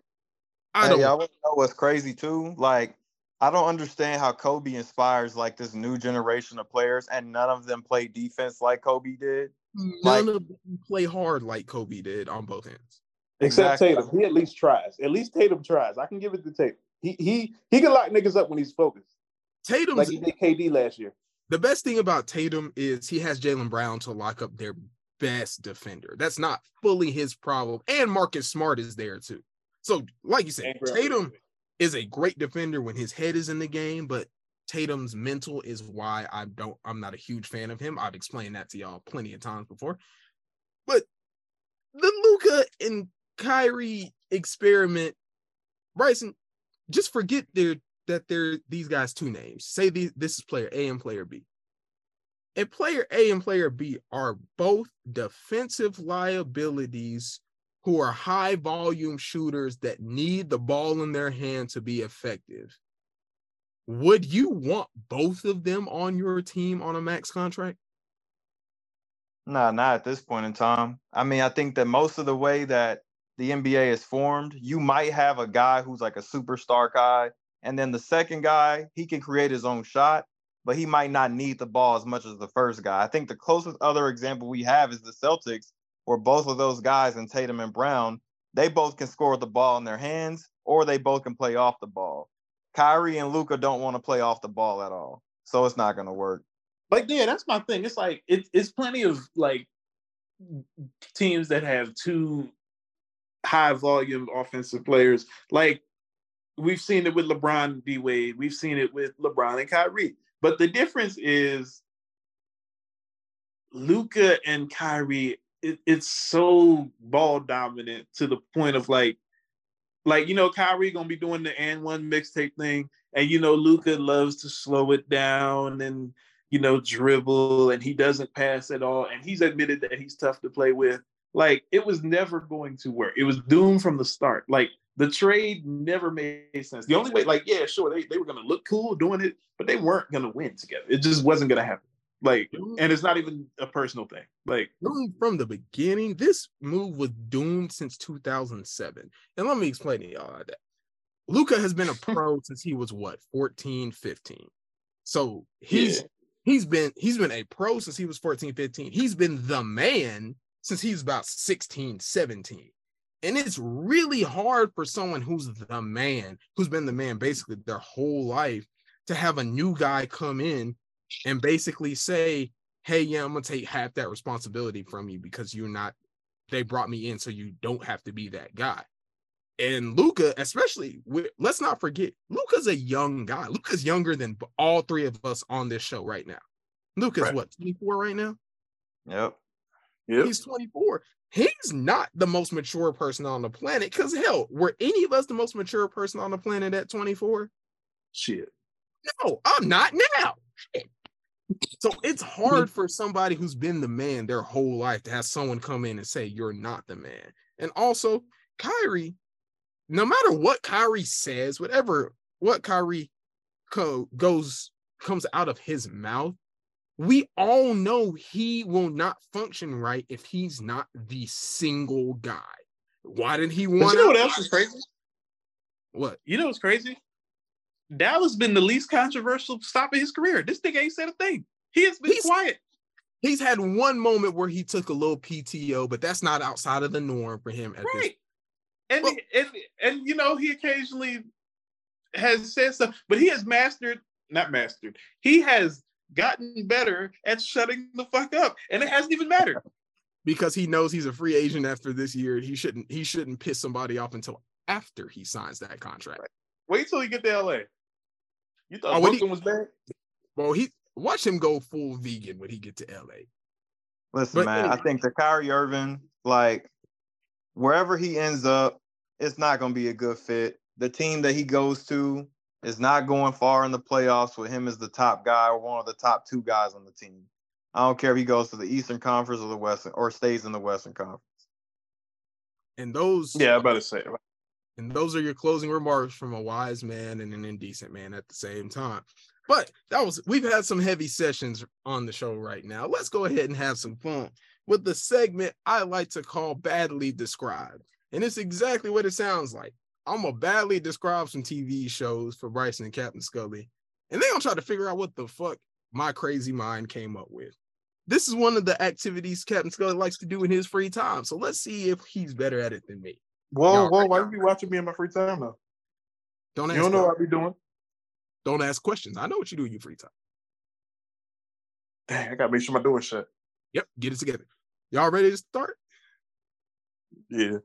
I Hey, don't I want to know what's crazy too. Like, I don't understand how Kobe inspires like this new generation of players, and none of them play defense like Kobe did. none like- of them play hard like Kobe did on both ends. Except Exactly. Tatum. He at least tries. At least Tatum tries. I can give it to Tatum. He he he can lock niggas up when he's focused. Tatum's Like he did K D last year. the best thing about Tatum is he has Jaylen Brown to lock up their best defender. That's not fully his problem. And Marcus Smart is there too. So, like you said, And Graham Tatum Williams. is a great defender when his head is in the game, but Tatum's mental is why I don't, I'm not a huge fan of him. I've explained that to y'all plenty of times before. But the Luka and Kyrie experiment, Bryson, just forget there that they're these guys' two names. Say these, this is player A and player B. And player A and player B are both defensive liabilities who are high volume shooters that need the ball in their hand to be effective. Would you want both of them on your team on a max contract? Nah, not at this point in time. I mean, I think that most of the way that the N B A is formed, you might have a guy who's like a superstar guy, and then the second guy, he can create his own shot, but he might not need the ball as much as the first guy. I think the closest other example we have is the Celtics, where both of those guys, and Tatum and Brown, they both can score with the ball in their hands, or they both can play off the ball. Kyrie and Luka don't want to play off the ball at all, so it's not going to work. Like, yeah, that's my thing. It's like it, it's plenty of like teams that have two high volume offensive players. Like we've seen it with LeBron and D Wade. We've seen it with LeBron and Kyrie. But the difference is Luka and Kyrie. It, it's so ball dominant to the point of like, like you know, Kyrie gonna be doing the and one mixtape thing, and you know, Luka loves to slow it down and you know dribble, and he doesn't pass at all, and he's admitted that he's tough to play with. Like it was never going to work. It was doomed from the start. Like the trade never made sense. The only way, like, yeah, sure, they, they were gonna look cool doing it, but they weren't gonna win together. It just wasn't gonna happen. Like, and it's not even a personal thing. Like from the beginning, this move was doomed since two thousand seven. And let me explain to y'all that. Luka has been a pro since he was what, fourteen, fifteen. So he's yeah. he's been he's been a pro since he was fourteen, fifteen. He's been the man since he's about sixteen, seventeen. And it's really hard for someone who's the man, who's been the man basically their whole life, to have a new guy come in and basically say, hey, yeah, I'm going to take half that responsibility from you because you're not, they brought me in so you don't have to be that guy. And Luka, especially, let's not forget, Luka's a young guy. Luka's younger than all three of us on this show right now. Luka's right. What, twenty-four right now? Yep. Yep. He's twenty-four. He's not the most mature person on the planet because, hell, were any of us the most mature person on the planet at twenty-four? Shit. No, I'm not now. Shit. So it's hard for somebody who's been the man their whole life to have someone come in and say, you're not the man. And also, Kyrie, no matter what Kyrie says, whatever, what Kyrie co- goes, comes out of his mouth, we all know he will not function right if he's not the single guy. Why did he want to? You know what else is crazy? What? You know what's crazy? Dallas been the least controversial stop in his career. This nigga ain't said a thing. He has been he's, quiet. He's had one moment where he took a little P T O, but that's not outside of the norm for him. At right. This. And, well, and, and, you know, he occasionally has said stuff, but he has mastered, not mastered, he has gotten better at shutting the fuck up. And it hasn't even mattered. Because he knows he's a free agent after this year. He shouldn't, he shouldn't piss somebody off until after he signs that contract. Right. Wait till he get to L A. You thought oh, Brooklyn he, was bad? Well, he watch him go full vegan when he get to L A. Listen, but, man, anyway. I think that Kyrie Irving, like, wherever he ends up, it's not going to be a good fit. The team that he goes to is not going far in the playoffs with him as the top guy or one of the top two guys on the team. I don't care if he goes to the Eastern Conference or the Western or stays in the Western Conference. And those, yeah, I'm about to say it. And those are your closing remarks from a wise man and an indecent man at the same time. But that was, we've had some heavy sessions on the show right now. Let's go ahead and have some fun with the segment I like to call Badly Described. And it's exactly what it sounds like. I'm going to badly describe some T V shows for Bryson and Captain Scully. And they're going to try to figure out what the fuck my crazy mind came up with. This is one of the activities Captain Scully likes to do in his free time. So let's see if he's better at it than me. Whoa, Y'all whoa, why you be watching me in my free time though? Don't ask You don't know what I be doing? Don't ask questions. I know what you do in your free time. Dang, I gotta make sure I'm doing shit. Yep, get it together. Y'all ready to start? Yeah.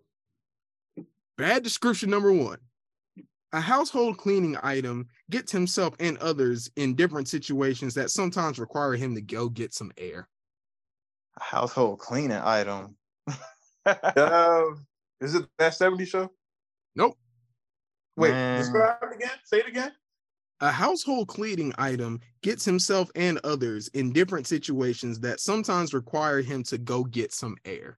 Bad description number one. A household cleaning item gets himself and others in different situations that sometimes require him to go get some air. A household cleaning item. uh, Is it that seventies show? Nope. Wait, Man. describe it again. Say it again. A household cleaning item gets himself and others in different situations that sometimes require him to go get some air.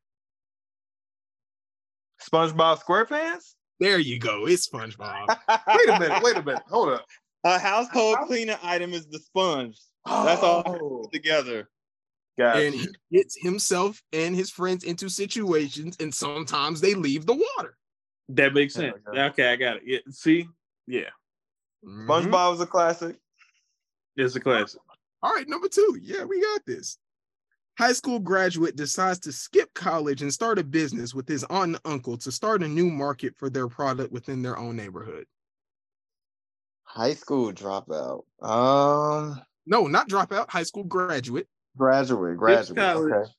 SpongeBob SquarePants? There you go. It's SpongeBob. Wait a minute. Wait a minute. Hold up. A household cleaning item is the sponge. Oh. That's all put together. Gotcha. And he gets himself and his friends into situations, and sometimes they leave the water. That makes sense. Yeah, okay, I got it. Yeah, see? Yeah. Mm-hmm. SpongeBob was a classic. It's a classic. All right, number two. Yeah, we got this. High school graduate decides to skip college and start a business with his aunt and uncle to start a new market for their product within their own neighborhood. High school dropout. Um, no, not dropout. High school graduate. Graduate, graduate. Okay.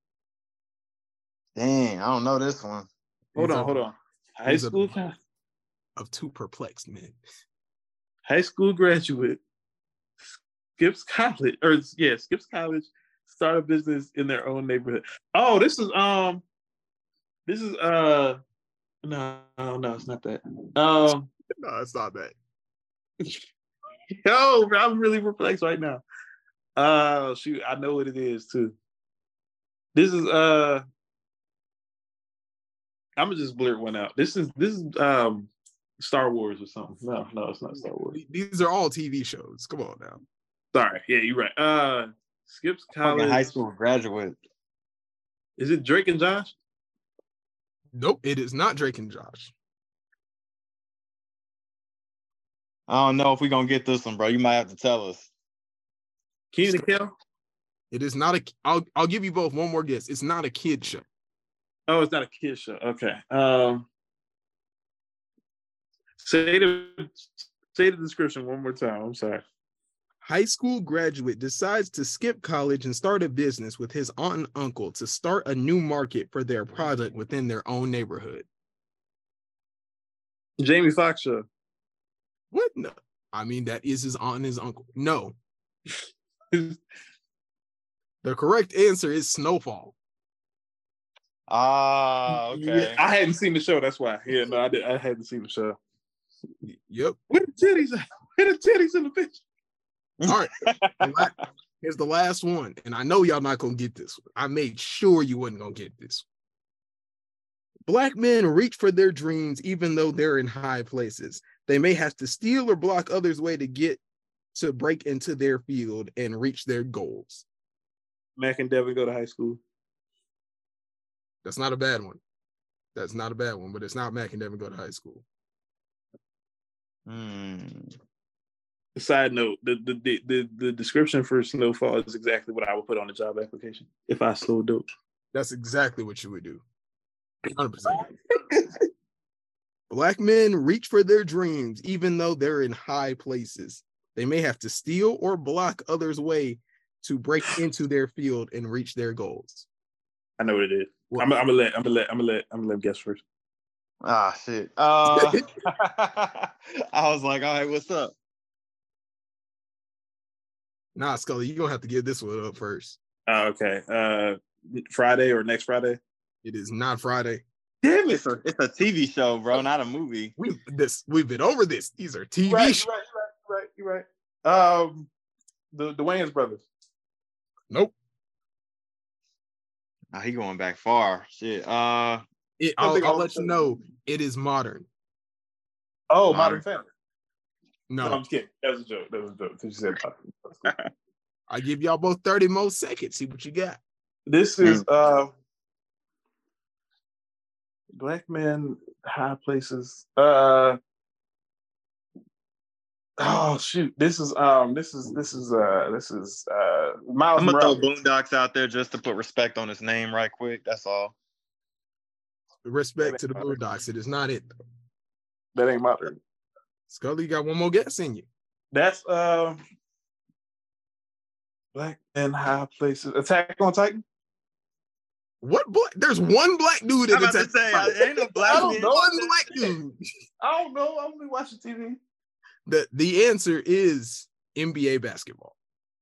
Dang, I don't know this one. Hold These on, are, hold on. High school of two perplexed men. High school graduate skips college, or yeah, skips college, start a business in their own neighborhood. Oh, this is um, this is uh, no, no, it's not that. Um, no, it's not that. Yo, I'm really perplexed right now. Uh, shoot, I know what it is too. This is uh, I'm gonna just blurt one out. This is this is um, Star Wars or something. No, no, it's not Star Wars. These are all T V shows. Come on now. Sorry, yeah, you're right. Uh, skips college. Fucking high school graduate. Is it Drake and Josh? Nope, it is not Drake and Josh. I don't know if we're gonna get this one, bro. You might have to tell us. Kenan and Kel? It is not a. I'll I'll give you both one more guess. It's not a kid show. Oh, it's not a kid show. Okay. Um, say the say the description one more time. I'm sorry. High school graduate decides to skip college and start a business with his aunt and uncle to start a new market for their product within their own neighborhood. Jamie Foxx show. What? No. I mean, that is his aunt and his uncle. No. The correct answer is Snowfall. Ah, uh, okay. Yeah, I hadn't seen the show. That's why. Yeah, no, I did. I hadn't seen the show. Yep. Where the titties? Where the titties in the picture? All right. Here's the last one, and I know y'all not gonna get this one. I made sure you wasn't gonna get this one. Black men reach for their dreams even though they're in high places. They may have to steal or block others' way to get to break into their field and reach their goals. Mac and Devin go to high school. That's not a bad one. That's not a bad one, but it's not Mac and Devin go to high school. Hmm. Side note, the, the the the the description for Snowfall is exactly what I would put on the job application if I slowed dope. That's exactly what you would do. one hundred percent. Black men reach for their dreams even though they're in high places. They may have to steal or block others' way to break into their field and reach their goals. I know what it is. I'm, I'm gonna let I'm gonna let I'm gonna let I'm gonna let him guess first. Ah, shit. Uh, I was like, all right, what's up? Nah, Scully, you're gonna have to give this one up first. Uh, okay. Uh, Friday or next Friday? It is not Friday. Damn it! It's a, it's a T V show, bro, not a movie. We this we've been over this. These are T V right, shows. Right, right, right, you're right. Um, the the Wayans brothers. Nope. Oh, he going back far. Shit. Uh, it, I'll, I'll let you know. It is modern. Oh, Modern, modern Family. No. no, I'm just kidding. That was a joke. That was a joke. You said I give y'all both thirty more seconds. See what you got. This is uh, Black men, high places. Uh, oh shoot! This is um, this is this is uh, this is uh, Miles I'm gonna Morales. throw Boondocks out there just to put respect on his name, right quick. That's all. Respect to the Boondocks. It is not it. That ain't modern. Scully, you got one more guess in you. That's uh, Black men, high places. Attack on Titan. What black? There's one black dude in I'm about to say, ain't no black man. One black dude. I don't know. I'm only watching T V. The the answer is N B A basketball.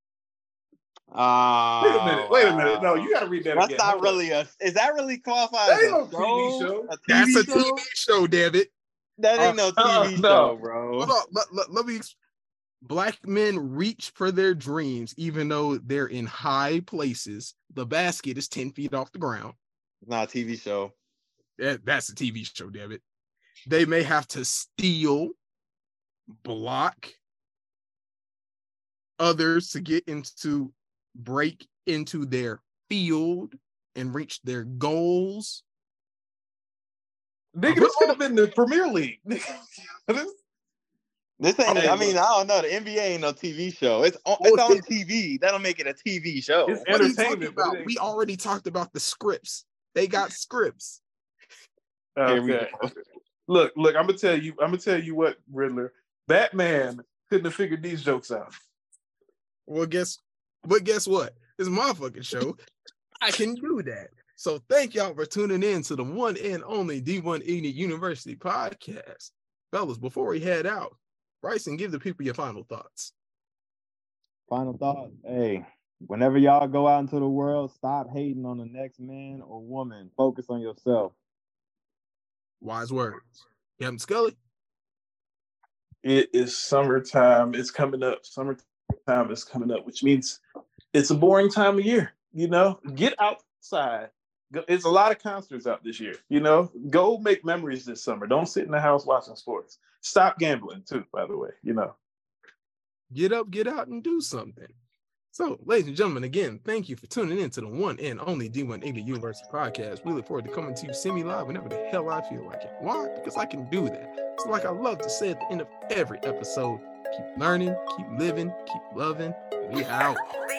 Uh, wait a minute. Wait a minute. No, you got to read that that's again. That's not Hold really up. a. Is that really qualified that as ain't a no T V show? A T V That's a show? T V show, damn it. That ain't no T V uh, show, no. bro. Hold on. Let, let, let me. Black men reach for their dreams even though they're in high places. The basket is ten feet off the ground. It's not a T V show. That, that's a T V show, damn it. They may have to steal, block others to get into, break into their field and reach their goals. Nigga, this could have been the Premier League. This ain't. Hey, I mean, I don't know. The N B A ain't no T V show. It's on, it's on T V. That'll make it a T V show. It's What are you talking entertainment. but it about? ain't- We already talked about the scripts. They got scripts. Here we Okay. go. Look, look. I'm gonna tell you. I'm gonna tell you what, Riddler. Batman couldn't have figured these jokes out. Well, guess, but guess what? It's my fucking show. I can do that. So thank y'all for tuning in to the one and only D one Ignite University podcast. Fellas, before we head out, Bryson, give the people your final thoughts. Final thought. Hey, whenever y'all go out into the world, stop hating on the next man or woman. Focus on yourself. Wise words. Captain Scully. It is summertime. It's coming up. Summertime is coming up, which means it's a boring time of year. You know, get outside. Go, it's a lot of concerts out this year. You know, go make memories this summer. Don't sit in the house watching sports. Stop gambling too, by the way. You know, Get up, get out, and do something. So, ladies and gentlemen, again, thank you for tuning in to the one and only D one Ignite University podcast. We look forward to coming to you semi-live whenever the hell I feel like it. Why? Because I can do that. So, like I love to say at the end of every episode, keep learning, keep living, keep loving. We out.